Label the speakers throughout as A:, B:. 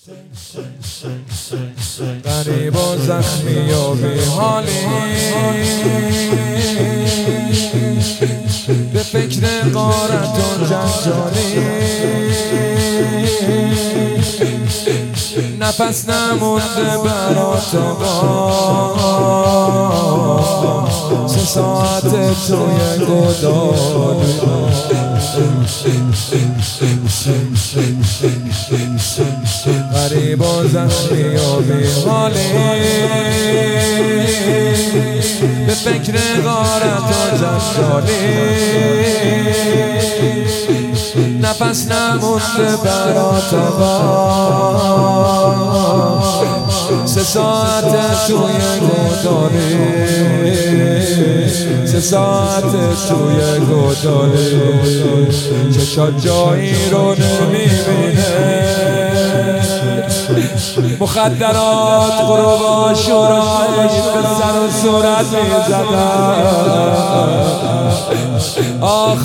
A: غریب و زخمی و بی‌حالی، به فکر غارت و جنجالی، نفس نمونده برات آقا، 3 ساعت توی گودالی. غریب و زخمی و بی‌حالی، به فکر غارت و جنجالی، نفس نمونده برات آقا، 3 ساعت توی گودالی، 3 ساعت توی گودالی. چشات جایی رو نمیبینه، مخدرات غروب آشورایش به سر و صورت میزدن. آخ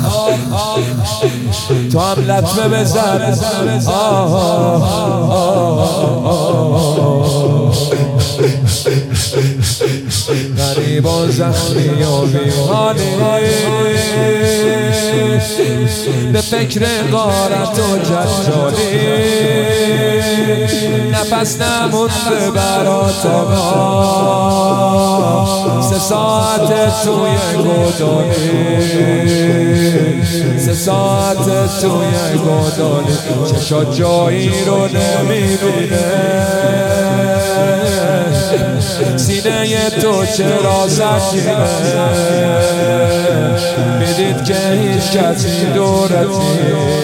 A: تو هم لطمه بزن. غریب و زخمی و بی‌حالی، به فکر غارت و جنجالی، نفس نمونده برات آقا، 3 ساعت توی گودالی، 3 ساعت توی گودالی. چشات جایی رو نمیبینه، سینه تو چرا سنگینه، میدید که هیچ کسی دورتی،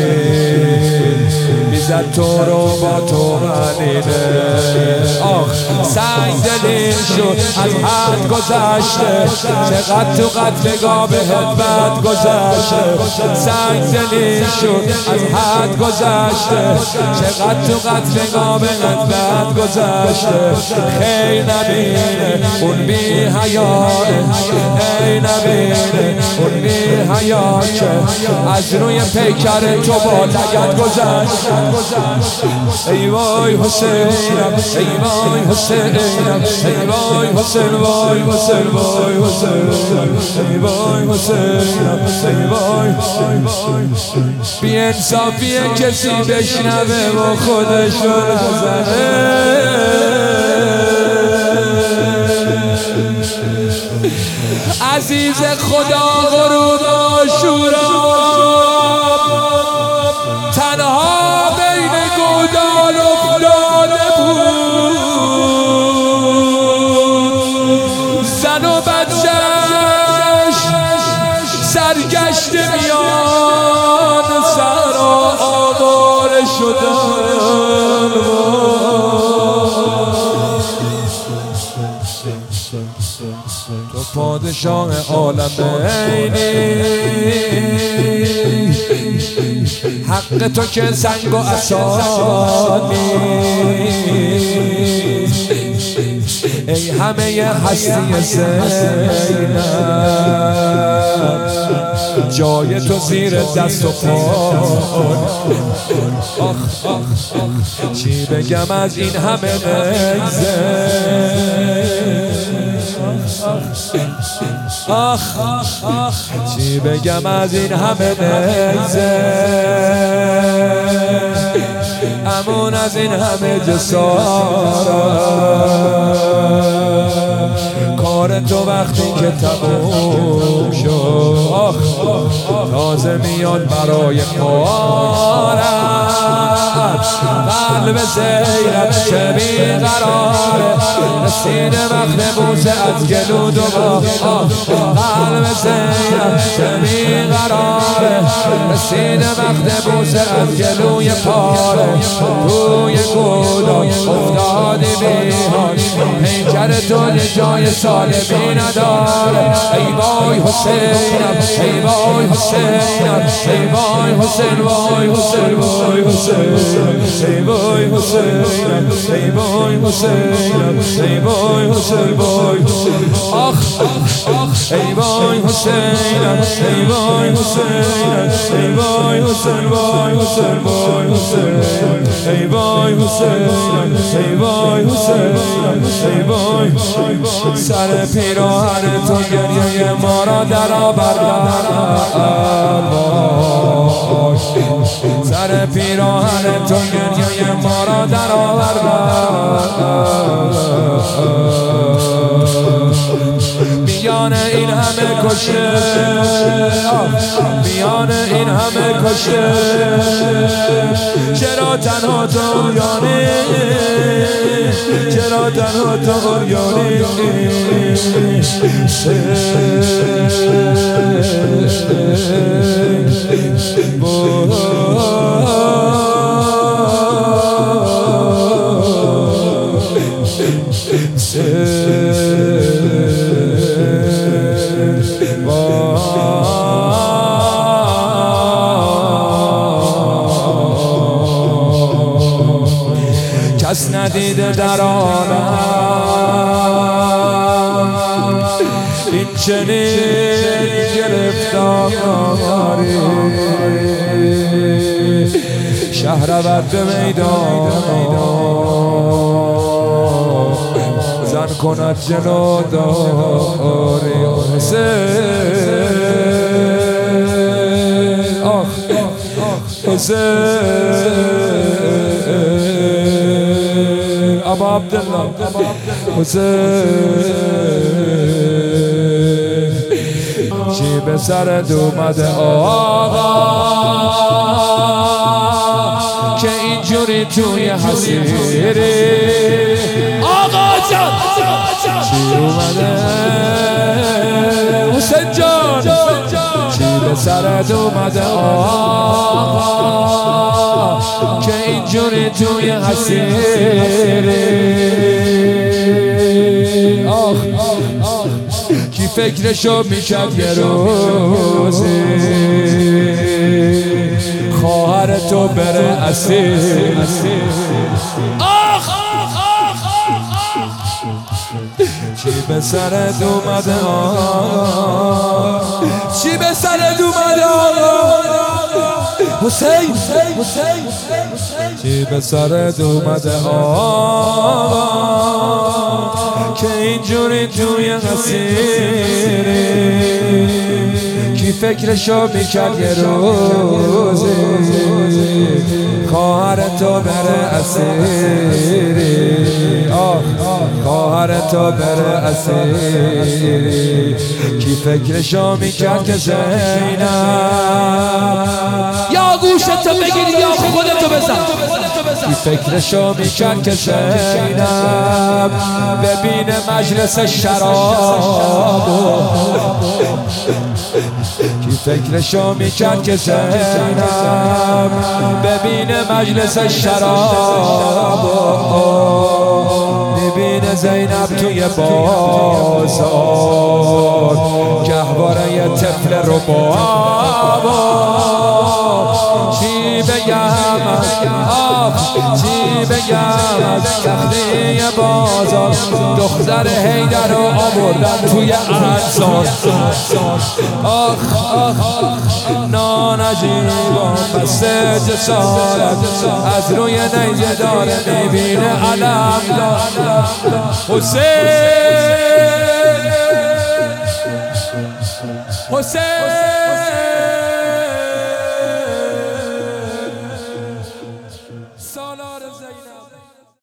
A: میزد تو رو با تو منینه. آخ سنگ دلیم شد از حد گذشته، چقدر تو قتلگاه بهت بد گذشته. سنگ دلیم شد از حد گذشته، چقدر تو قتلگاه بهت بد گذشته. خیلی نبینه اون بی حیاه، ای نبینه اون بی حیاه که از روی پیکر تو با لگد گذشت. ای وای حسینم، ای وای حسینم، ای وای حسین، وای حسین، وای حسین، ای وای حسینم، ای وای. بی انصافیه کسی بشنوه و خودشو نزنه. عزیز خدا غروب آشورا تنها بین گودال افتاده بود، زن و بچه‌ش سرگشت میان صحرا آواره شدن. تو پادشاه عالم عینی، حق تو که سنگ و عصا نیست. ای همه هستی زینب، جای تو زیر دست و پا. چی بگم از این همه نگذه، چی بگم از این همه نگذه، امون از این همه جسارت. کار تو وقتی که تموم شد، تازه میاد برای کارت. قلب زینب چه بیقراره، رسیده وقت بوسه از گلو دوباره. قلب زینب چه بیقراره، رسیده وقت بوسه از گلوی پاره. توی گودال افتادی بی‌حال، پیکر تو یه جای سالمی نداره. ای وای حسینم، ای وای حسینم، ای وای حسین، وای حسین، وای حسین، ای وای حسینم، ای وای حسینم، ای وای حسین، وای آخ ای وای حسینم، ای وای حسینم، ای وای حسین، وای حسین، وای حسین، ای وای حسینم، ای وای حسینم، ای وای. سر پیراهن تو گریه ما را در آوردن، سر پیراهن تو گریه ما را در آوردن. میان این همه کشته، میان این همه کشته، چرا تنها تو عریانی، چرا تنها تو عریانی. کس ندیده در عالم این چنین گرفتاری، شهر رود به میدان زن کند جلوداری. حسین آخ حسین ابا عبدالله حسین، چی به سرت اومده آقا که اینجوری توی حسیری؟ آقا جان چی اومده حسین جان، چی به سرت اومده آقا که اینجوری توی حسیری؟ آخ کی فکرشو میکرد یه روزی خواهر تو بره اسیر؟ آخ چی به سرت اومده چی به سرت اومده حسین، چی به سرت اومده که اینجوری توی حسیری؟ کی فکرشو میکرد یه روزی خواهر تو بره اسیری؟ خواهر تو بره اسیری؟ کی فکرشو میکرد که زینب یا گوشتو بگیری یا خودتو بزن، کی فکرشو میکرد که زینب ببینه مجلس شرابو؟ کی فکرشو میکرد که زینب ببینه مجلس شرابو؟ ببینه زینب توی بازار گهواره یه طفل ربابا. چی بگم چی بگم از تخته بازار، دختر حیدر رو آوردن توی انصار. آخ نانجیبان بسته جسارت از روی نیزه داره میبینه علم دار. حسین